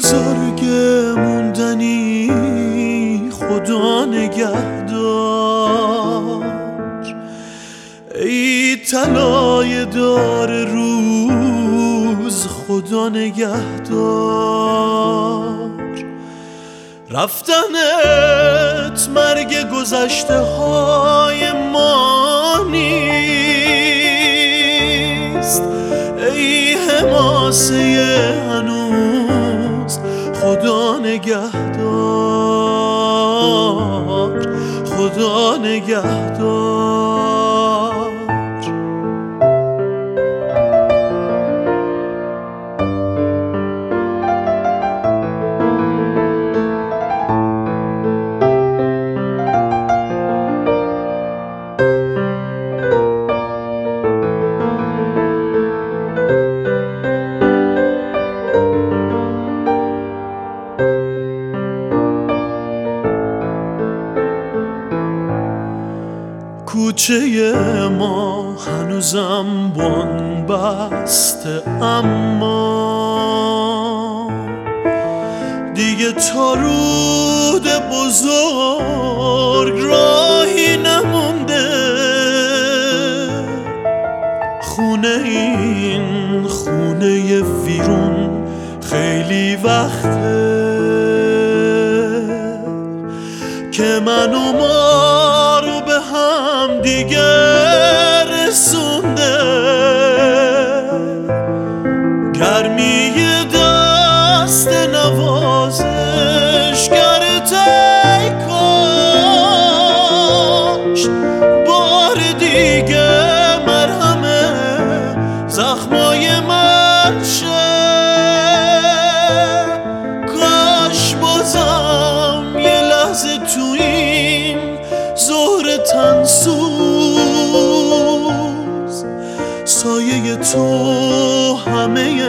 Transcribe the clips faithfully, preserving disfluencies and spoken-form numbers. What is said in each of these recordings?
بزرگ موندنی خدا نگهدار، ای طلای دار روز خدا نگهدار. رفتنت مرگ گذشته های ما نیست، ای حماسه هنوز خدا نگهدار، خدا نگهدار. کوچه ما هنوزم بان بسته، اما دیگه تا رود بزرگ راهی نمونده. خونه این خونه ویرون خیلی وقته که من و ما رو به هم دیگه رسونده. گرمی دست نوازشگرت ای کاش بار دیگه مرهم زخمای من شه. کاش بازم یه لحظه تو این ظهر تنسوز سایه تو همه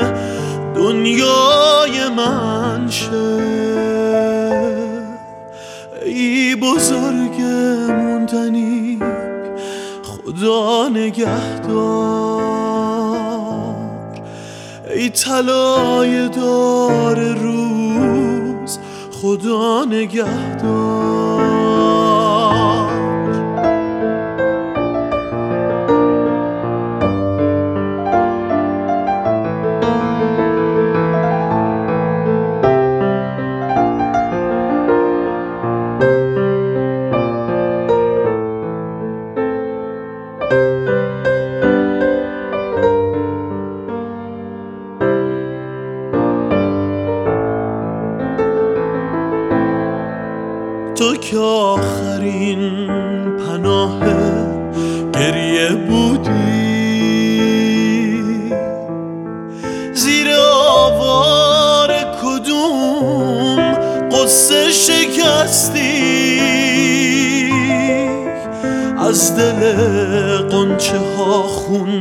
دنیای من شه. ای بزرگ موندنی خدا نگهدار، ای طلای دار روز خدا نگهدار. تو که آخرین پناه گریه بودی، زیر آوار کدوم قصه شکستی، از دل غنچه ها خون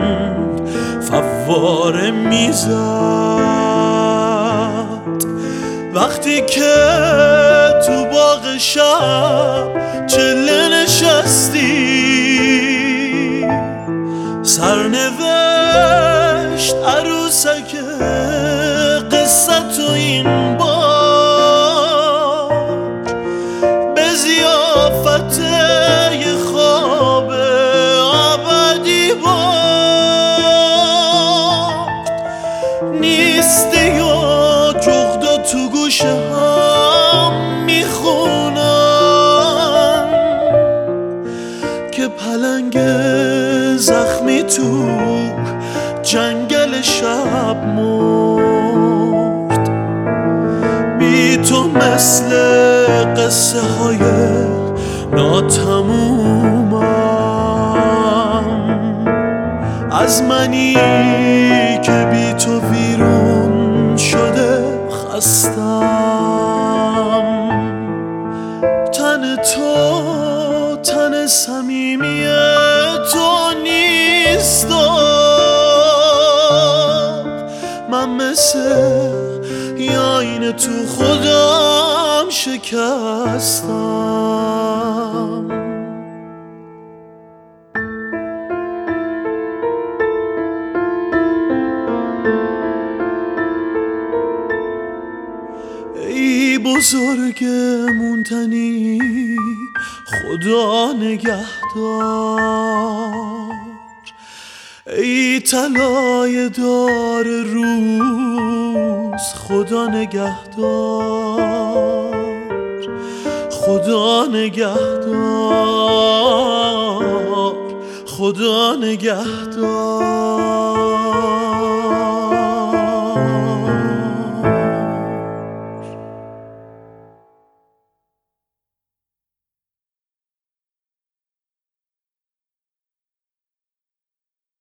فواره میزد. وقتی که تو باغ شب چله نشستی، سرنوشت عروسک قصه تو این بار به ضیافت یه خواب ابدی بار نیستی و جغدا تو گوشه هم میخونم که پلنگ زخمی تو جنگل شب مرد. بی تو مثل قصه های ناتمومم، از منی که بی تو ویرون شده خستم. تن تو تن صمیمی تو نیست، من مثل یه آینه تو خودم شکستم. بزرگ مونتنی خدا نگهدار. ای طلای دار روز خدا نگهدار، خدا نگهدار، خدا نگهدار.